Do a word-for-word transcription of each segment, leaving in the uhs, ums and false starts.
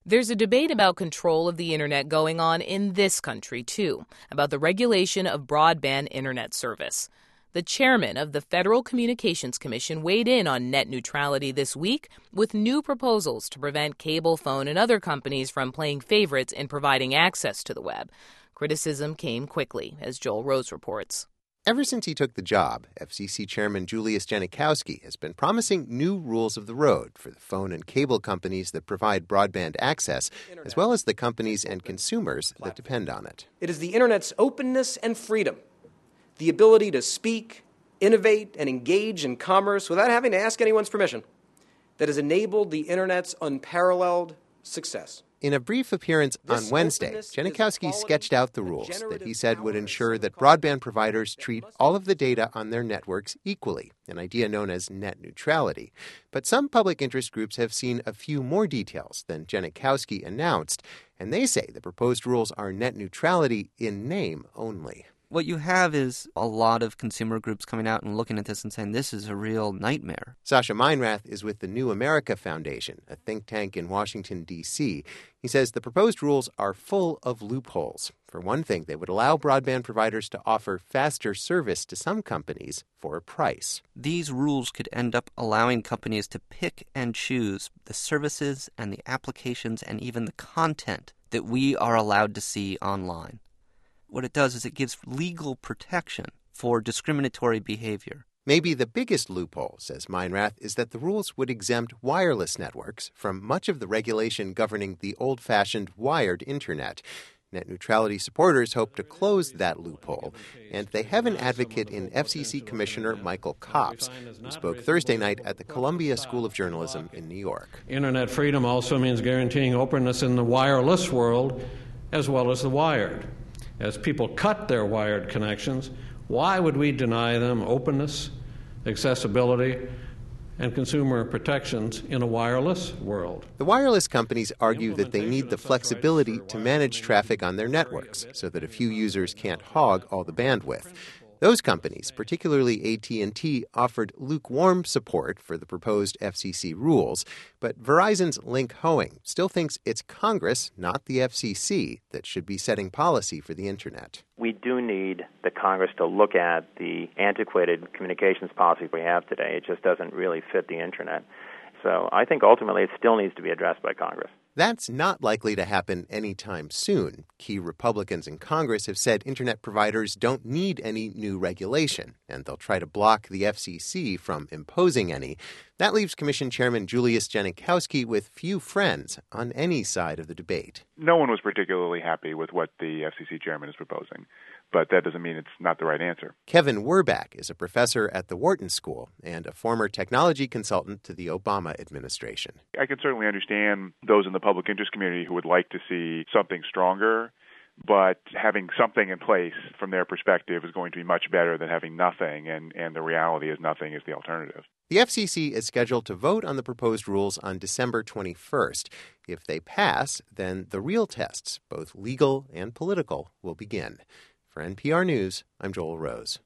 There's a debate about control of the internet going on in this country, too, about the regulation of broadband internet service. The chairman of the Federal Communications Commission weighed in on net neutrality this week with new proposals to prevent cable, phone, and other companies from playing favorites in providing access to the web. Criticism came quickly, as Joel Rose reports. Ever since he took the job, F C C Chairman Julius Genachowski has been promising new rules of the road for the phone and cable companies that provide broadband access, as well as the companies and consumers that depend on it. It is the Internet's openness and freedom, the ability to speak, innovate, and engage in commerce without having to ask anyone's permission, that has enabled the Internet's unparalleled success. In a brief appearance on Wednesday, Genachowski sketched out the rules that he said would ensure that broadband providers treat all of the data on their networks equally, an idea known as net neutrality. But some public interest groups have seen a few more details than Genachowski announced, and they say the proposed rules are net neutrality in name only. What you have is a lot of consumer groups coming out and looking at this and saying this is a real nightmare. Sasha Meinrath is with the New America Foundation, a think tank in Washington, D C He says the proposed rules are full of loopholes. For one thing, they would allow broadband providers to offer faster service to some companies for a price. These rules could end up allowing companies to pick and choose the services and the applications and even the content that we are allowed to see online. What it does is it gives legal protection for discriminatory behavior. Maybe the biggest loophole, says Meinrath, is that the rules would exempt wireless networks from much of the regulation governing the old-fashioned wired Internet. Net neutrality supporters hope to close that loophole, and they have an advocate in F C C Commissioner Michael Copps, who spoke Thursday night at the Columbia School of Journalism in New York. Internet freedom also means guaranteeing openness in the wireless world as well as the wired. As people cut their wired connections, why would we deny them openness, accessibility, and consumer protections in a wireless world? The wireless companies argue that they need the flexibility to manage traffic on their networks so that a few users can't hog all the bandwidth. Those companies, particularly A T and T, offered lukewarm support for the proposed F C C rules, but Verizon's Link Hoeing still thinks it's Congress, not the F C C, that should be setting policy for the Internet. We do need the Congress to look at the antiquated communications policy we have today. It just doesn't really fit the Internet. So I think ultimately it still needs to be addressed by Congress. That's not likely to happen anytime soon. Key Republicans in Congress have said Internet providers don't need any new regulation, and they'll try to block the F C C from imposing any. That leaves Commission Chairman Julius Genachowski with few friends on any side of the debate. No one was particularly happy with what the F C C chairman is proposing, but that doesn't mean it's not the right answer. Kevin Werbach is a professor at the Wharton School and a former technology consultant to the Obama administration. I can certainly understand those in the public interest community who would like to see something stronger, but having something in place from their perspective is going to be much better than having nothing, and, and the reality is nothing is the alternative. The F C C is scheduled to vote on the proposed rules on December twenty-first. If they pass, then the real tests, both legal and political, will begin. For N P R News, I'm Joel Rose.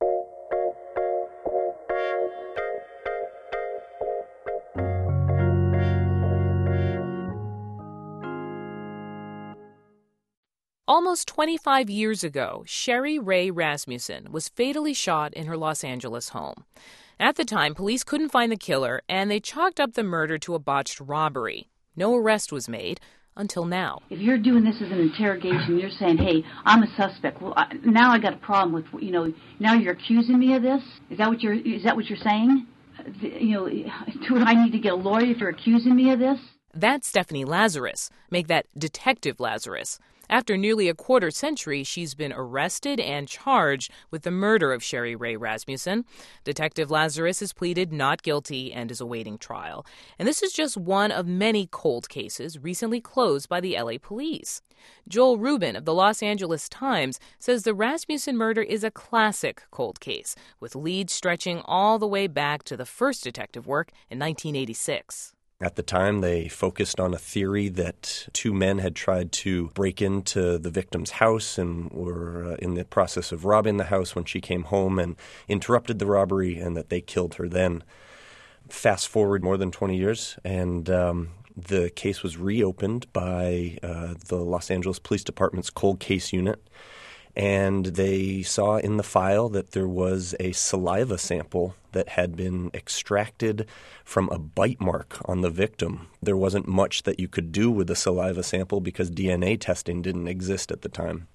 Almost twenty-five years ago, Sherry Ray Rasmussen was fatally shot in her Los Angeles home. At the time, police couldn't find the killer, and they chalked up the murder to a botched robbery. No arrest was made until now. If you're doing this as an interrogation, you're saying, hey, I'm a suspect. Well, I, now I got a problem with, you know, now you're accusing me of this? Is that what you're, is that what you're saying? You know, do I need to get a lawyer if you're accusing me of this? That's Stephanie Lazarus. Make that Detective Lazarus. After nearly a quarter century, she's been arrested and charged with the murder of Sherry Ray Rasmussen. Detective Lazarus has pleaded not guilty and is awaiting trial. And this is just one of many cold cases recently closed by the L A police. Joel Rubin of the Los Angeles Times says the Rasmussen murder is a classic cold case, with leads stretching all the way back to the first detective work in nineteen eighty-six. At the time, they focused on a theory that two men had tried to break into the victim's house and were uh, in the process of robbing the house when she came home and interrupted the robbery, and that they killed her then. Fast forward more than twenty years, and um, the case was reopened by uh, the Los Angeles Police Department's cold case unit, and they saw in the file that there was a saliva sample that had been extracted from a bite mark on the victim. There wasn't much that you could do with the saliva sample because D N A testing didn't exist at the time.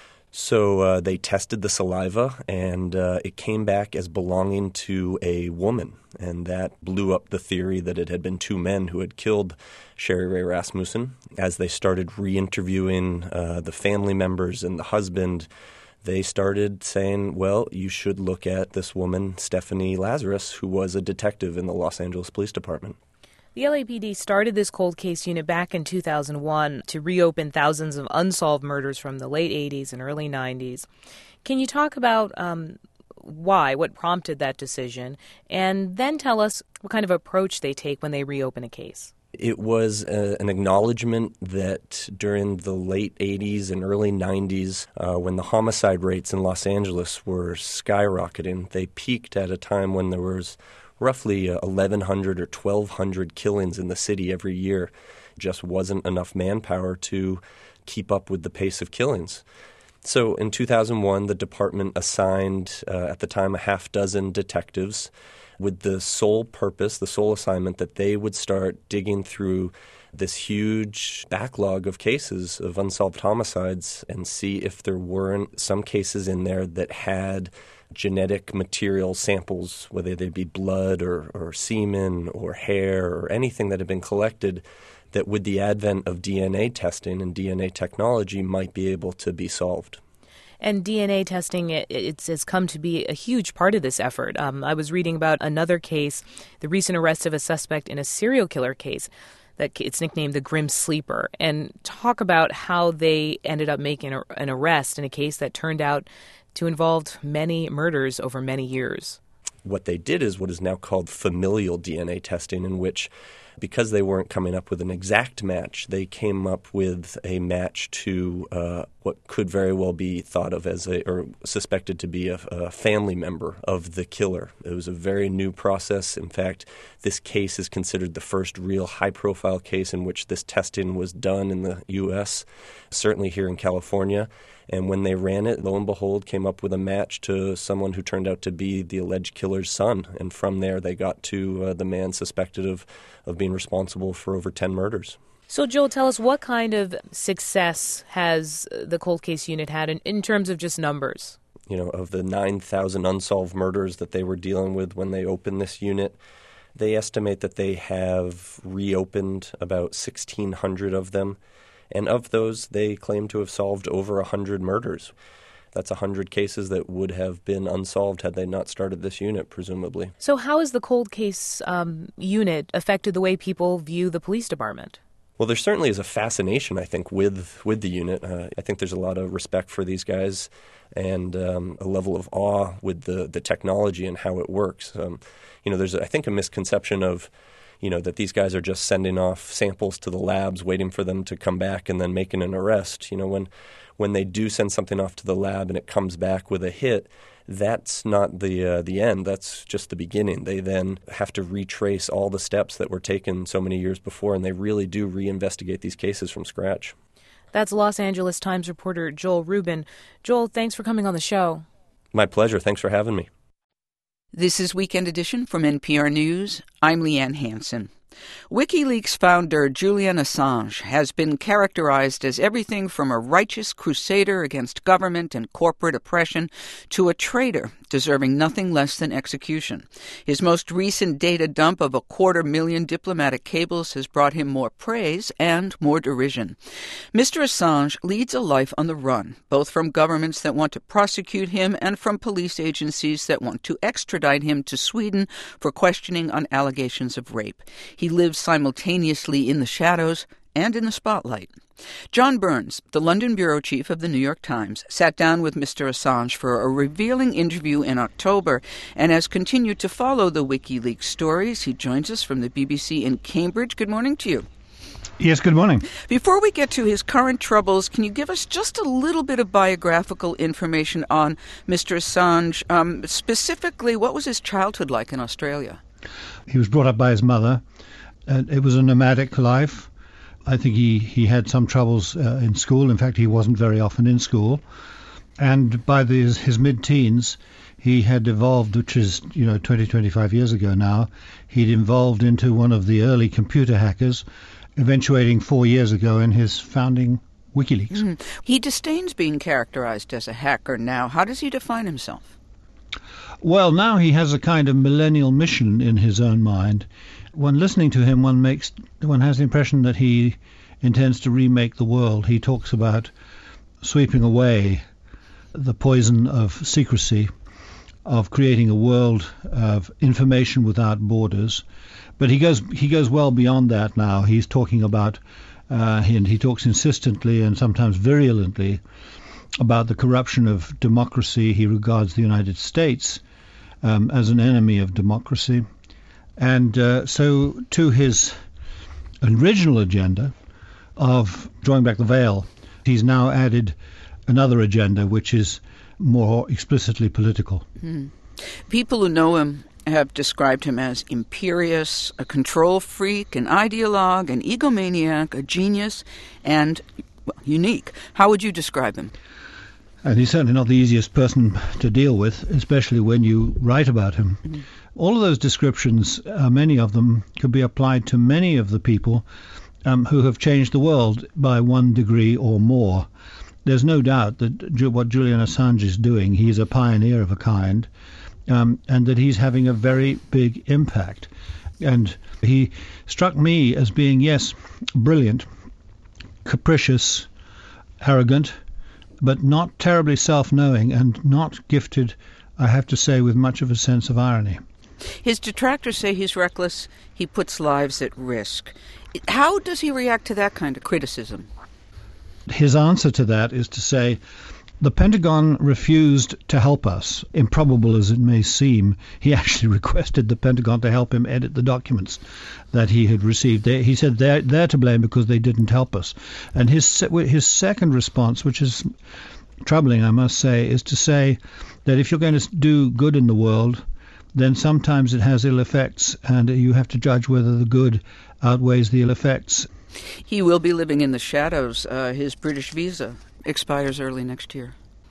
So uh, they tested the saliva, and uh, it came back as belonging to a woman, and that blew up the theory that it had been two men who had killed Sherry Ray Rasmussen. As they started re-interviewing uh, the family members and the husband, they started saying, well, you should look at this woman, Stephanie Lazarus, who was a detective in the Los Angeles Police Department. The L A P D started this cold case unit back in two thousand one to reopen thousands of unsolved murders from the late eighties and early nineties. Can you talk about um, why, what prompted that decision, and then tell us what kind of approach they take when they reopen a case? It was a, an acknowledgement that during the late eighties and early nineties, uh, when the homicide rates in Los Angeles were skyrocketing, they peaked at a time when there was roughly eleven hundred or twelve hundred killings in the city every year. Just wasn't enough manpower to keep up with the pace of killings. So in two thousand one, the department assigned, uh, at the time, a half dozen detectives with the sole purpose, the sole assignment, that they would start digging through this huge backlog of cases of unsolved homicides and see if there weren't some cases in there that had genetic material samples, whether they be blood or, or semen or hair or anything that had been collected, that with the advent of D N A testing and D N A technology might be able to be solved. And D N A testing, it, it's, it's come to be a huge part of this effort. Um, I was reading about another case, the recent arrest of a suspect in a serial killer case. That it's nicknamed the Grim Sleeper, and talk about how they ended up making a, an arrest in a case that turned out to involve many murders over many years. What they did is what is now called familial D N A testing, in which, because they weren't coming up with an exact match, they came up with a match to uh, what could very well be thought of as a, or suspected to be a, a family member of the killer. It was a very new process. In fact, this case is considered the first real high-profile case in which this testing was done in the U S, certainly here in California. And when they ran it, lo and behold, came up with a match to someone who turned out to be the alleged killer's son. And from there, they got to uh, the man suspected of, of being responsible for over ten murders. So, Joel, tell us, what kind of success has the cold case unit had in, in terms of just numbers? You know, of the nine thousand unsolved murders that they were dealing with when they opened this unit, they estimate that they have reopened about sixteen hundred of them. And of those, they claim to have solved over one hundred murders. That's one hundred cases that would have been unsolved had they not started this unit, presumably. So how has the cold case um, unit affected the way people view the police department? Well, there certainly is a fascination, I think, with with the unit. Uh, I think there's a lot of respect for these guys and um, a level of awe with the, the technology and how it works. Um, you know, there's, I think, a misconception of you know, that these guys are just sending off samples to the labs, waiting for them to come back and then making an arrest. You know, when when they do send something off to the lab and it comes back with a hit, that's not the uh, the end. That's just the beginning. They then have to retrace all the steps that were taken so many years before, and they really do reinvestigate these cases from scratch. That's Los Angeles Times reporter Joel Rubin. Joel, thanks for coming on the show. My pleasure. Thanks for having me. This is Weekend Edition from N P R News. I'm Leanne Hansen. WikiLeaks founder Julian Assange has been characterized as everything from a righteous crusader against government and corporate oppression to a traitor deserving nothing less than execution. His most recent data dump of a quarter million diplomatic cables has brought him more praise and more derision. Mister Assange leads a life on the run, both from governments that want to prosecute him and from police agencies that want to extradite him to Sweden for questioning on allegations of rape. He lives simultaneously in the shadows and in the spotlight. John Burns, the London bureau chief of the New York Times, sat down with Mister Assange for a revealing interview in October and has continued to follow the WikiLeaks stories. He joins us from the B B C in Cambridge. Good morning to you. Yes, good morning. Before we get to his current troubles, can you give us just a little bit of biographical information on Mister Assange? Um, specifically, what was his childhood like in Australia? He was brought up by his mother, And it was a nomadic life. I think he, he had some troubles uh, in school. In fact, he wasn't very often in school. And by the, his, his mid-teens, he had evolved, which is, you know, twenty, twenty-five years ago now, he'd evolved into one of the early computer hackers, eventuating four years ago in his founding WikiLeaks. Mm. He disdains being characterized as a hacker now. How does he define himself? Well, now he has a kind of millennial mission in his own mind. When listening to him, one makes one has the impression that he intends to remake the world. He talks about sweeping away the poison of secrecy, of creating a world of information without borders. But he goes he goes well beyond that now. He's talking about, uh, and he talks insistently and sometimes virulently about the corruption of democracy. He regards the United States um, as an enemy of democracy. And uh, so to his original agenda of drawing back the veil, he's now added another agenda, which is more explicitly political. Mm. People who know him have described him as imperious, a control freak, an ideologue, an egomaniac, a genius, and well, unique. How would you describe him? And he's certainly not the easiest person to deal with, especially when you write about him. Mm-hmm. All of those descriptions, uh, many of them, could be applied to many of the people um, who have changed the world by one degree or more. There's no doubt that Ju- what Julian Assange is doing, he's a pioneer of a kind, um, and that he's having a very big impact. And he struck me as being, yes, brilliant, capricious, arrogant, but not terribly self-knowing and not gifted, I have to say, with much of a sense of irony. His detractors say he's reckless, he puts lives at risk. How does he react to that kind of criticism? His answer to that is to say, the Pentagon refused to help us. Improbable as it may seem, he actually requested the Pentagon to help him edit the documents that he had received. They, he said they're, they're to blame because they didn't help us. And his his second response, which is troubling, I must say, is to say that if you're going to do good in the world, then sometimes it has ill effects, and you have to judge whether the good outweighs the ill effects. He will be living in the shadows. Uh, his British visa expires early next year.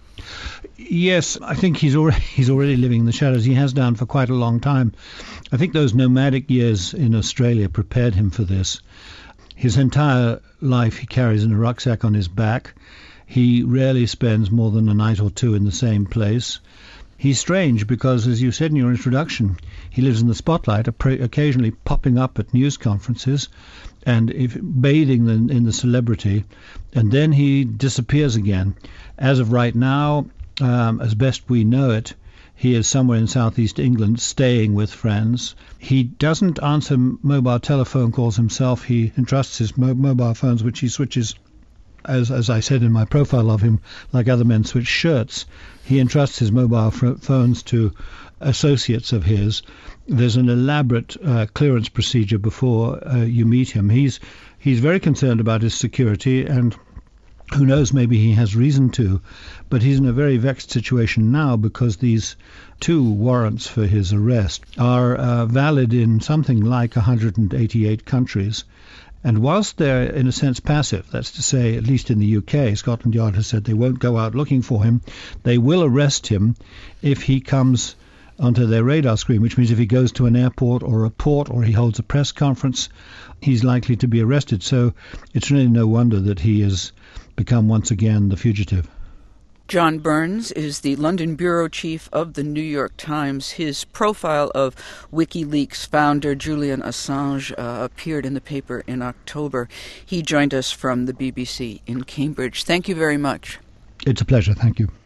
Yes, I think he's already he's already living in the shadows. He has done for quite a long time. I think those nomadic years in Australia prepared him for this. His entire life he carries in a rucksack on his back. He rarely spends more than a night or two in the same place. He's strange because, as you said in your introduction, he lives in the spotlight, occasionally popping up at news conferences and if, bathing in, in the celebrity, and then he disappears again. As of right now, um, as best we know it, he is somewhere in southeast England staying with friends. He doesn't answer mobile telephone calls himself. He entrusts his mo- mobile phones, which he switches, as as I said in my profile of him, like other men switch shirts. He entrusts his mobile f- phones to associates of his. There's an elaborate uh, clearance procedure before uh, you meet him. He's he's very concerned about his security, and who knows, maybe he has reason to, but he's in a very vexed situation now because these two warrants for his arrest are uh, valid in something like one hundred eighty-eight countries. And whilst they're, in a sense, passive, that's to say, at least in the U K, Scotland Yard has said they won't go out looking for him, they will arrest him if he comes onto their radar screen, which means if he goes to an airport or a port or he holds a press conference, he's likely to be arrested. So it's really no wonder that he has become once again the fugitive. John Burns is the London bureau chief of the New York Times. His profile of WikiLeaks founder Julian Assange uh, appeared in the paper in October. He joined us from the B B C in Cambridge. Thank you very much. It's a pleasure. Thank you.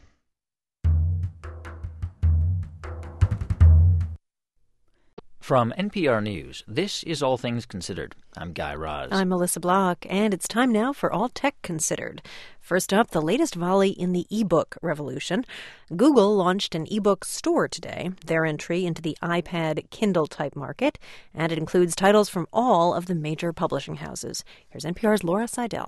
From N P R News, this is All Things Considered. I'm Guy Raz. I'm Melissa Block, and it's time now for All Tech Considered. First up, the latest volley in the e-book revolution. Google launched an e-book store today, their entry into the iPad Kindle-type market, and it includes titles from all of the major publishing houses. Here's N P R's Laura Seidel.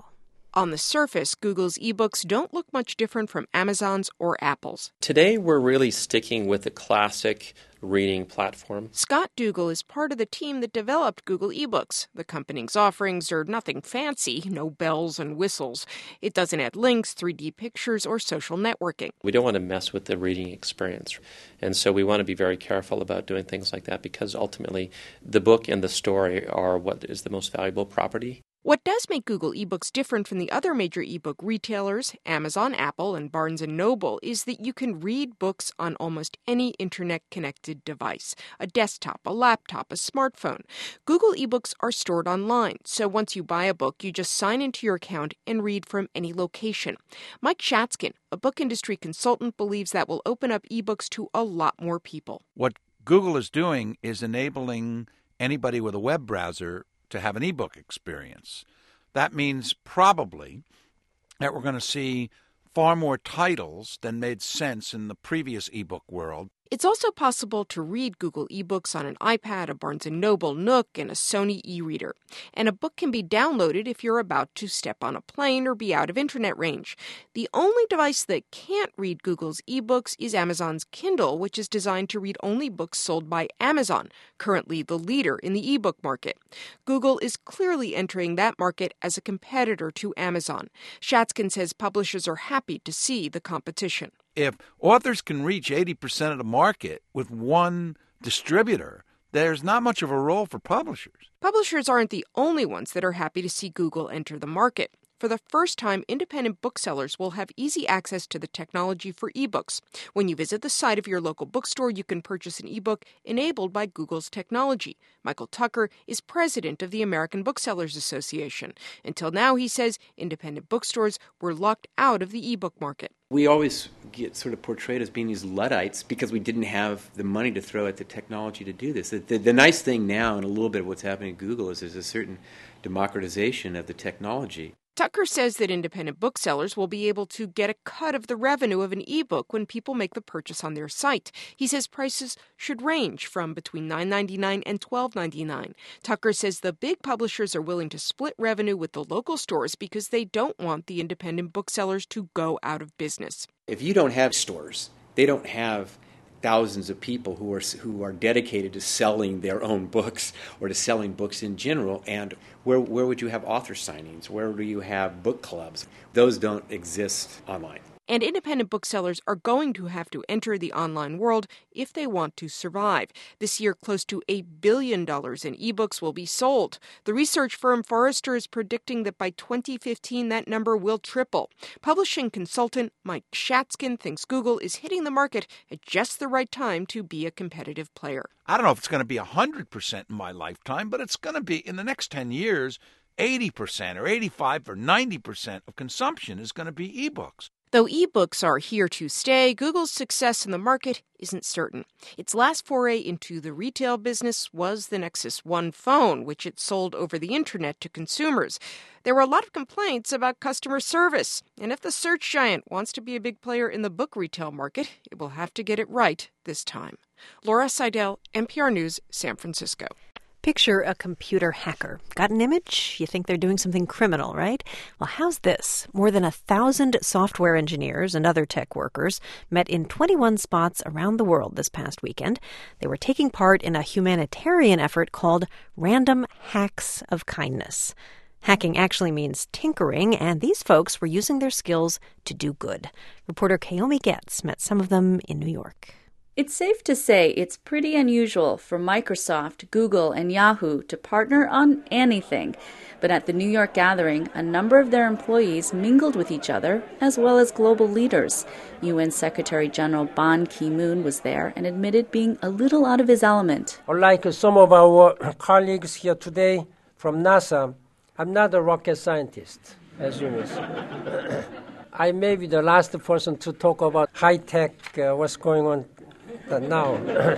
On the surface, Google's ebooks don't look much different from Amazon's or Apple's. Today, we're really sticking with the classic reading platform. Scott Dougal is part of the team that developed Google eBooks. The company's offerings are nothing fancy, no bells and whistles. It doesn't add links, three D pictures, or social networking. We don't want to mess with the reading experience. And so we want to be very careful about doing things like that because ultimately the book and the story are what is the most valuable property. What does make Google eBooks different from the other major ebook retailers, Amazon, Apple, and Barnes and Noble, is that you can read books on almost any internet-connected device, a desktop, a laptop, a smartphone. Google eBooks are stored online, so once you buy a book, you just sign into your account and read from any location. Mike Shatzkin, a book industry consultant, believes that will open up ebooks to a lot more people. What Google is doing is enabling anybody with a web browser to have an ebook experience. That means probably that we're going to see far more titles than made sense in the previous ebook world. It's also possible to read Google eBooks on an iPad, a Barnes and Noble Nook, and a Sony e-reader. And a book can be downloaded if you're about to step on a plane or be out of internet range. The only device that can't read Google's eBooks is Amazon's Kindle, which is designed to read only books sold by Amazon, currently the leader in the ebook market. Google is clearly entering that market as a competitor to Amazon. Shatzkin says publishers are happy to see the competition. If authors can reach eighty percent of the market with one distributor, there's not much of a role for publishers. Publishers aren't the only ones that are happy to see Google enter the market. For the first time, independent booksellers will have easy access to the technology for ebooks. When you visit the site of your local bookstore, you can purchase an ebook enabled by Google's technology. Michael Tucker is president of the American Booksellers Association. Until now, he says, independent bookstores were locked out of the ebook market. We always get sort of portrayed as being these Luddites because we didn't have the money to throw at the technology to do this. The, the, the nice thing now, and a little bit of what's happening at Google, is there's a certain democratization of the technology. Tucker says that independent booksellers will be able to get a cut of the revenue of an ebook when people make the purchase on their site. He says prices should range from between nine ninety-nine and twelve ninety-nine. Tucker says the big publishers are willing to split revenue with the local stores because they don't want the independent booksellers to go out of business. If you don't have stores, they don't have thousands of people who are who are dedicated to selling their own books or to selling books in general. And where where would you have author signings? Where do you have book clubs? Those don't exist online. And independent booksellers are going to have to enter the online world if they want to survive. This year, close to a billion dollars in ebooks will be sold. The research firm Forrester is predicting that by twenty fifteen, that number will triple. Publishing consultant Mike Shatzkin thinks Google is hitting the market at just the right time to be a competitive player. I don't know if it's going to be one hundred percent in my lifetime, but it's going to be in the next ten years, eighty percent or eighty-five or ninety percent of consumption is going to be ebooks. Though ebooks are here to stay, Google's success in the market isn't certain. Its last foray into the retail business was the Nexus One phone, which it sold over the internet to consumers. There were a lot of complaints about customer service, and if the search giant wants to be a big player in the book retail market, it will have to get it right this time. Laura Seidel, N P R News, San Francisco. Picture a computer hacker. Got an image? You think they're doing something criminal, right? Well, how's this? More than a thousand software engineers and other tech workers met in twenty-one spots around the world this past weekend. They were taking part in a humanitarian effort called Random Hacks of Kindness. Hacking actually means tinkering, and these folks were using their skills to do good. Reporter Kaomi Getz met some of them in New York. It's safe to say it's pretty unusual for Microsoft, Google, and Yahoo to partner on anything. But at the New York gathering, a number of their employees mingled with each other, as well as global leaders. U N Secretary General Ban Ki-moon was there and admitted being a little out of his element. Unlike some of our colleagues here today from NASA, I'm not a rocket scientist, as you may see. I may be the last person to talk about high-tech, uh, what's going on now.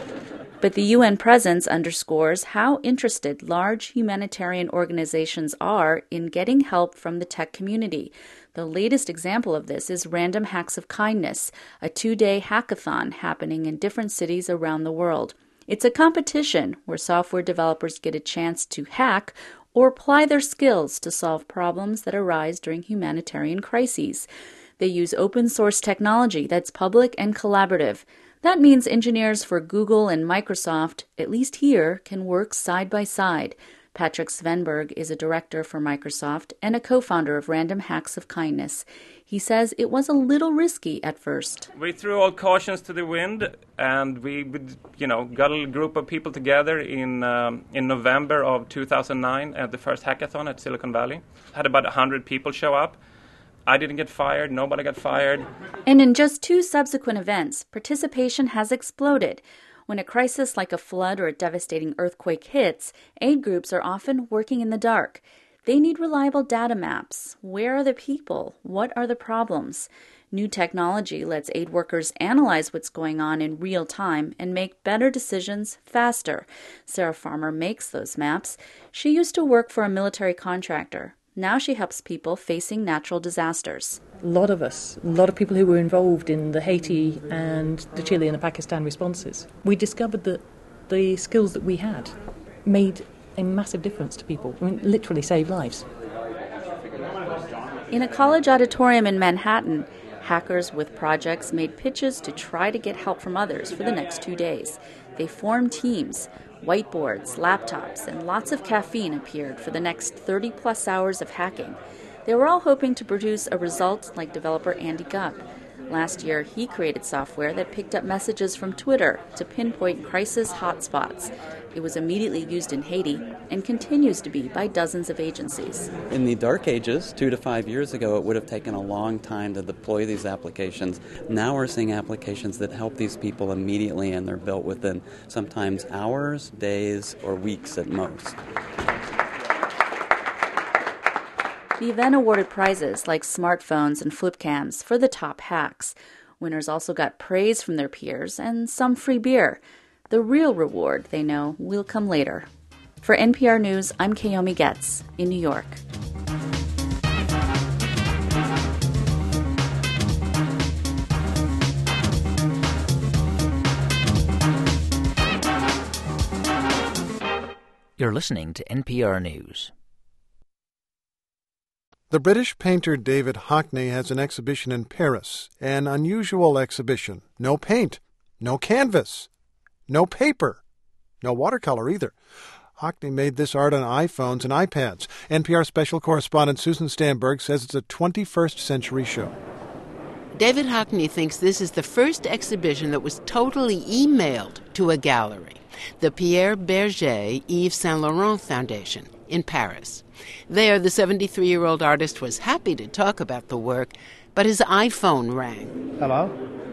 But the U N presence underscores how interested large humanitarian organizations are in getting help from the tech community. The latest example of this is Random Hacks of Kindness, a two-day hackathon happening in different cities around the world. It's a competition where software developers get a chance to hack or apply their skills to solve problems that arise during humanitarian crises. They use open-source technology that's public and collaborative. That means engineers for Google and Microsoft, at least here, can work side by side. Patrick Svenberg is a director for Microsoft and a co-founder of Random Hacks of Kindness. He says it was a little risky at first. We threw all cautions to the wind, and we, you know, got a group of people together in um, in November of two thousand nine at the first hackathon at Silicon Valley. Had about one hundred people show up. I didn't get fired. Nobody got fired. And in just two subsequent events, participation has exploded. When a crisis like a flood or a devastating earthquake hits, aid groups are often working in the dark. They need reliable data maps. Where are the people? What are the problems? New technology lets aid workers analyze what's going on in real time and make better decisions faster. Sarah Farmer makes those maps. She used to work for a military contractor. Now she helps people facing natural disasters. A lot of us, a lot of people who were involved in the Haiti and the Chile and the Pakistan responses, we discovered that the skills that we had made a massive difference to people. I mean, literally saved lives. In a college auditorium in Manhattan, hackers with projects made pitches to try to get help from others for the next two days. They formed teams. Whiteboards, laptops, and lots of caffeine appeared for the next thirty-plus hours of hacking. They were all hoping to produce a result like developer Andy Gupp. Last year, he created software that picked up messages from Twitter to pinpoint crisis hotspots. It was immediately used in Haiti and continues to be by dozens of agencies. In the dark ages, two to five years ago, it would have taken a long time to deploy these applications. Now we're seeing applications that help these people immediately, and they're built within sometimes hours, days, or weeks at most. The event awarded prizes like smartphones and flip cams for the top hacks. Winners also got praise from their peers and some free beer. The real reward, they know, will come later. For N P R News, I'm Kayomi Getz in New York. You're listening to N P R News. The British painter David Hockney has an exhibition in Paris, an unusual exhibition. No paint, no canvas, no paper, no watercolor either. Hockney made this art on iPhones and iPads. N P R special correspondent Susan Stamberg says it's a twenty-first century show. David Hockney thinks this is the first exhibition that was totally emailed to a gallery, the Pierre Berger Yves Saint Laurent Foundation in Paris. There, the seventy-three-year-old artist was happy to talk about the work, but his iPhone rang. Hello?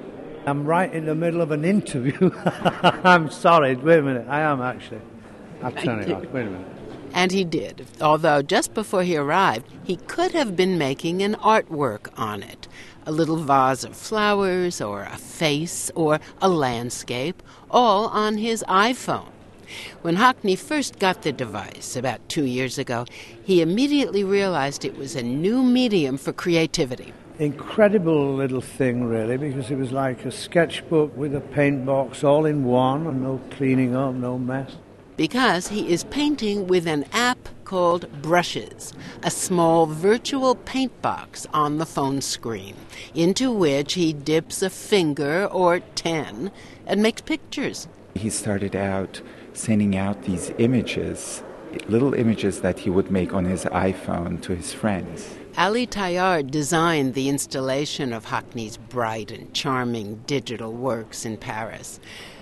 I'm right in the middle of an interview. I'm sorry. Wait a minute. I am, actually. I'll turn it off. Wait a minute. And he did, although just before he arrived, he could have been making an artwork on it. A little vase of flowers, or a face, or a landscape, all on his iPhone. When Hockney first got the device about two years ago, he immediately realized it was a new medium for creativity. Incredible little thing, really, because it was like a sketchbook with a paint box all in one, and no cleaning up, no mess. Because he is painting with an app called Brushes, a small virtual paint box on the phone screen, into which he dips a finger or ten and makes pictures. He started out sending out these images, little images that he would make on his iPhone to his friends. Ali Tayar designed the installation of Hockney's bright and charming digital works in Paris.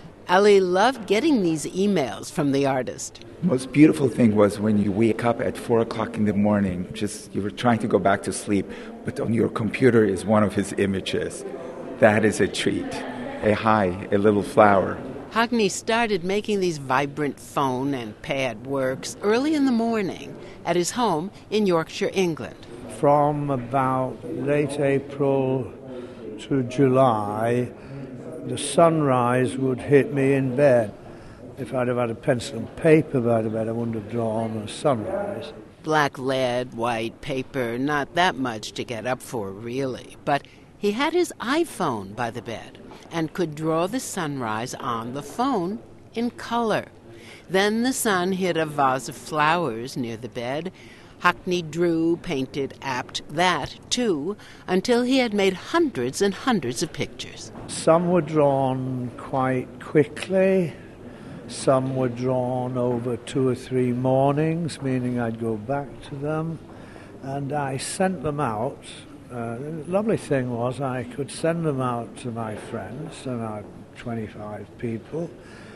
Ali loved getting these emails from the artist. The most beautiful thing was when you wake up at four o'clock in the morning, just you were trying to go back to sleep, but on your computer is one of his images. That is a treat. A hi, a little flower. Hockney started making these vibrant phone and pad works early in the morning at his home in Yorkshire, England. From about late April to July, the sunrise would hit me in bed. If I'd have had a pencil and paper by the bed, I wouldn't have drawn a sunrise. Black lead, white paper, not that much to get up for, really. But he had his iPhone by the bed and could draw the sunrise on the phone in color. Then the sun hit a vase of flowers near the bed. Hockney drew, painted, apt that, too, until he had made hundreds and hundreds of pictures. Some were drawn quite quickly. Some were drawn over two or three mornings, meaning I'd go back to them. And I sent them out. Uh, the lovely thing was I could send them out to my friends, about twenty-five people.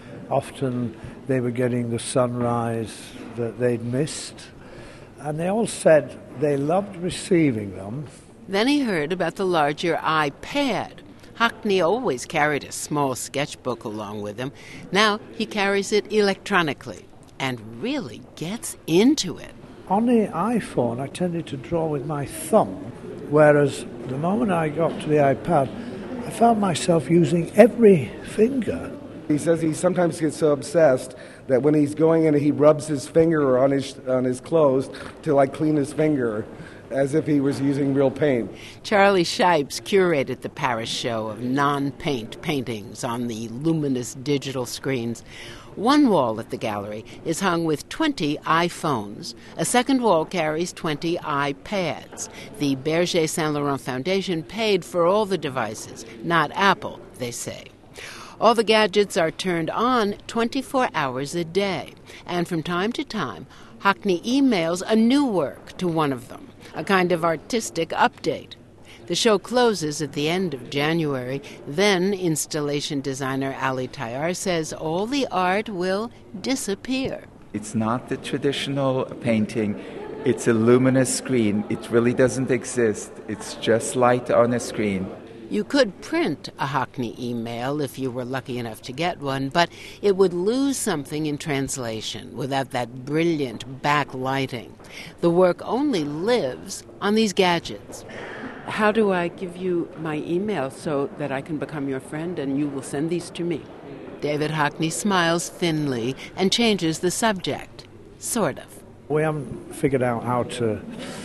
Often they were getting the sunrise that they'd missed. And they all said they loved receiving them. Then he heard about the larger iPad. Hockney always carried a small sketchbook along with him. Now he carries it electronically and really gets into it. On the iPhone, I tended to draw with my thumb, whereas the moment I got to the iPad, I found myself using every finger. He says he sometimes gets so obsessed that when he's going in, he rubs his finger on his on his clothes to like clean his finger, as if he was using real paint. Charlie Shipes curated the Paris show of non-paint paintings on the luminous digital screens. One wall at the gallery is hung with twenty iPhones. A second wall carries twenty iPads. The Berger Saint Laurent Foundation paid for all the devices, not Apple, they say. All the gadgets are turned on twenty-four hours a day, and from time to time, Hockney emails a new work to one of them, a kind of artistic update. The show closes at the end of January. Then installation designer Ali Tayar says all the art will disappear. It's not the traditional painting. It's a luminous screen. It really doesn't exist. It's just light on a screen. You could print a Hockney email if you were lucky enough to get one, but it would lose something in translation without that brilliant backlighting. The work only lives on these gadgets. How do I give you my email so that I can become your friend and you will send these to me? David Hockney smiles thinly and changes the subject. Sort of. We haven't figured out how to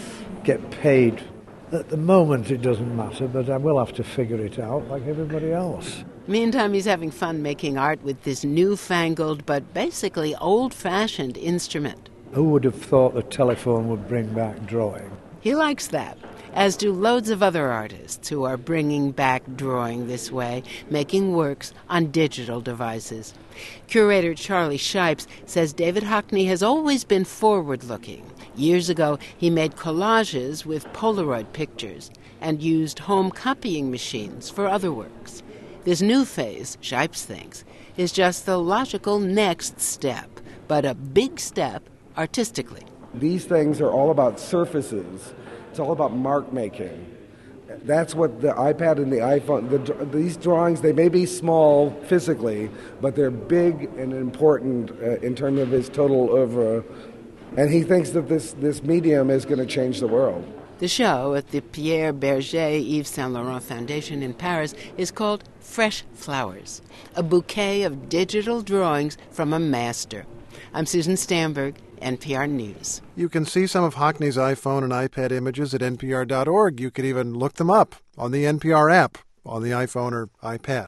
get paid. At the moment it doesn't matter, but I will have to figure it out like everybody else. Meantime, he's having fun making art with this newfangled but basically old-fashioned instrument. Who would have thought the telephone would bring back drawing? He likes that, as do loads of other artists who are bringing back drawing this way, making works on digital devices. Curator Charlie Shipes says David Hockney has always been forward-looking. Years ago, he made collages with Polaroid pictures and used home copying machines for other works. This new phase, Shipes thinks, is just the logical next step, but a big step artistically. These things are all about surfaces. It's all about mark making. That's what the iPad and the iPhone, the, these drawings, they may be small physically, but they're big and important uh, in terms of his total oeuvre. And he thinks that this, this medium is going to change the world. The show at the Pierre Berger Yves Saint Laurent Foundation in Paris is called Fresh Flowers, a bouquet of digital drawings from a master. I'm Susan Stamberg, N P R News. You can see some of Hockney's iPhone and iPad images at N P R dot org. You can even look them up on the N P R app on the iPhone or iPad.